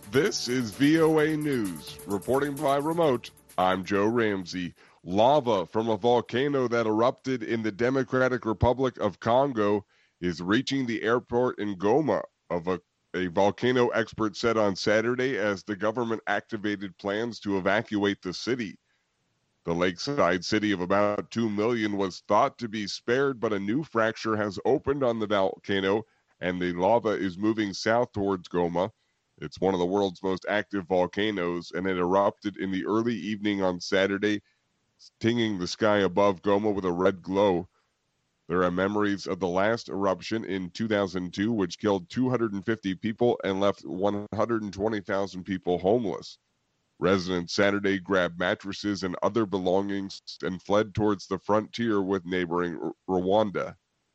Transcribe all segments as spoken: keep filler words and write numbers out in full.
This is V O A News. Reporting by remote, I'm Joe Ramsey. Lava from a volcano that erupted in the Democratic Republic of Congo is reaching the airport in Goma, of a, a volcano expert said on Saturday as the government activated plans to evacuate the city. The lakeside city of about two million was thought to be spared, but a new fracture has opened on the volcano, and the lava is moving south towards Goma. It's one of the world's most active volcanoes, and it erupted in the early evening on Saturday, stinging the sky above Goma with a red glow. There are memories of the last eruption in two thousand two, which killed two hundred fifty people and left one hundred twenty thousand people homeless. Residents Saturday grabbed mattresses and other belongings and fled towards the frontier with neighboring R- Rwanda.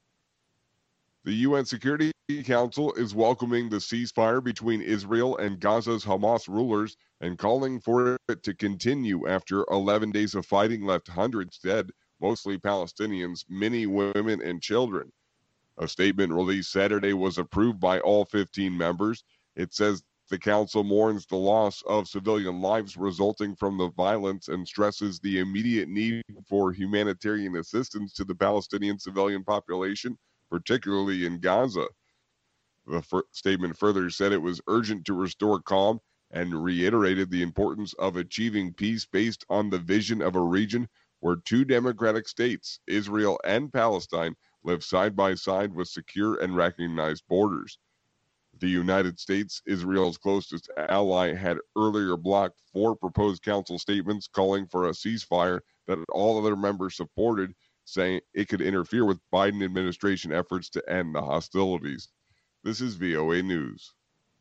The U N Security Council is welcoming the ceasefire between Israel and Gaza's Hamas rulers and calling for it to continue after eleven days of fighting left hundreds dead, mostly Palestinians, many women and children. A statement released Saturday was approved by all fifteen members. It says the council mourns the loss of civilian lives resulting from the violence and stresses the immediate need for humanitarian assistance to the Palestinian civilian population, particularly in Gaza. The fir- statement further said it was urgent to restore calm and reiterated the importance of achieving peace based on the vision of a region where two democratic states, Israel and Palestine, live side by side with secure and recognized borders. The United States, Israel's closest ally, had earlier blocked four proposed council statements calling for a ceasefire that all other members supported, saying it could interfere with Biden administration efforts to end the hostilities. This is V O A News.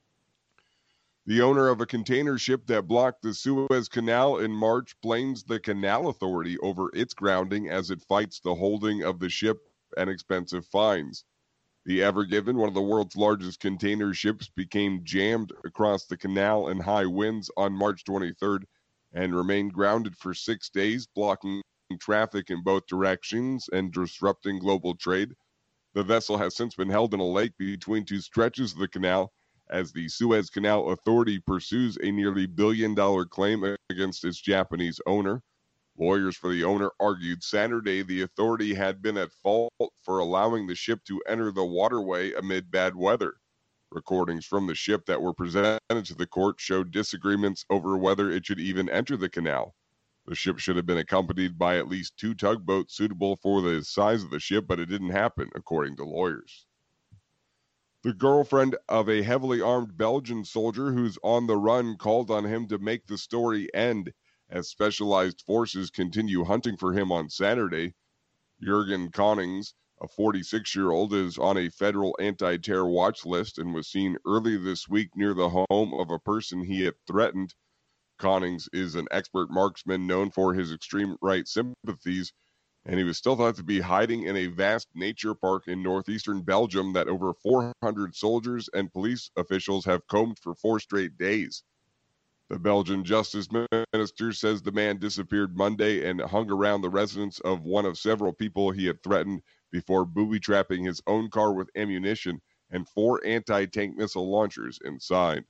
The owner of a container ship that blocked the Suez Canal in March blames the Canal Authority over its grounding as it fights the holding of the ship and expensive fines. The Ever Given, one of the world's largest container ships, became jammed across the canal in high winds on March twenty-third and remained grounded for six days, blocking traffic in both directions and disrupting global trade. The vessel has since been held in a lake between two stretches of the canal as the Suez Canal Authority pursues a nearly billion-dollar claim against its Japanese owner. Lawyers for the owner argued Saturday the authority had been at fault for allowing the ship to enter the waterway amid bad weather. Recordings from the ship that were presented to the court showed disagreements over whether it should even enter the canal. The ship should have been accompanied by at least two tugboats suitable for the size of the ship, but it didn't happen, according to lawyers. The girlfriend of a heavily armed Belgian soldier who's on the run called on him to make the story end as specialized forces continue hunting for him on Saturday. Jurgen Konings, a forty-six-year-old, is on a federal anti-terror watch list and was seen early this week near the home of a person he had threatened. Konings is an expert marksman known for his extreme right sympathies, and he was still thought to be hiding in a vast nature park in northeastern Belgium that over four hundred soldiers and police officials have combed for four straight days. The Belgian justice minister says the man disappeared Monday and hung around the residence of one of several people he had threatened before booby-trapping his own car with ammunition and four anti-tank missile launchers inside.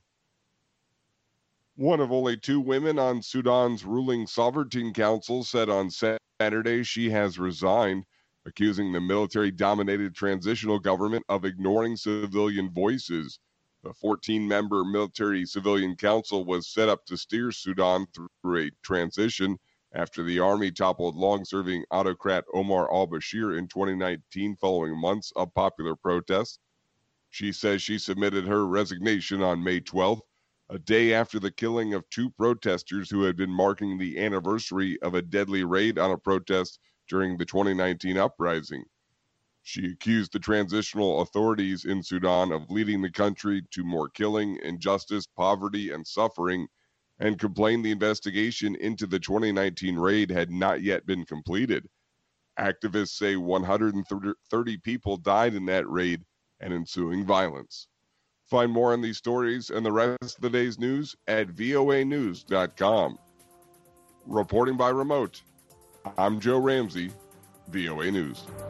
One of only two women on Sudan's ruling Sovereignty Council said on Saturday she has resigned, accusing the military-dominated transitional government of ignoring civilian voices. The fourteen-member military-civilian council was set up to steer Sudan through a transition after the army toppled long-serving autocrat Omar al-Bashir in twenty nineteen following months of popular protests. She says she submitted her resignation on May twelfth, a day after the killing of two protesters who had been marking the anniversary of a deadly raid on a protest during the twenty nineteen uprising. She accused the transitional authorities in Sudan of leading the country to more killing, injustice, poverty, and suffering, and complained the investigation into the twenty nineteen raid had not yet been completed. Activists say one hundred thirty people died in that raid and ensuing violence. Find more on these stories and the rest of the day's news at V O A news dot com. Reporting by remote, I'm Joe Ramsey, V O A News.